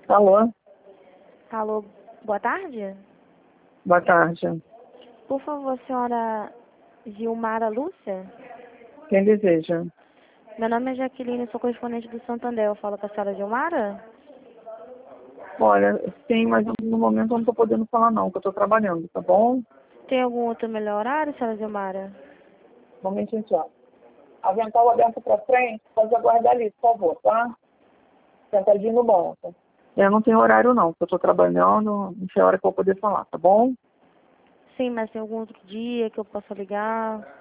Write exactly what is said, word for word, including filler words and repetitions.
Alô? Alô, boa tarde? Boa tarde. Por favor, senhora Gilmara Lúcia? Quem deseja? Meu nome é Jaqueline, sou correspondente do Santander. Eu falo com a senhora Gilmara? Olha, sim, mas no momento eu não estou podendo falar não, que eu estou trabalhando, tá bom? Tem algum outro melhor horário, senhora Gilmara? Um momentinho só. Avental aberto para frente, pode aguardar ali, por favor, tá? Sentadinho no banco. Eu não tenho horário não, porque eu estou trabalhando, não sei a hora que eu vou poder falar, tá bom? Sim, mas tem algum outro dia que eu possa ligar?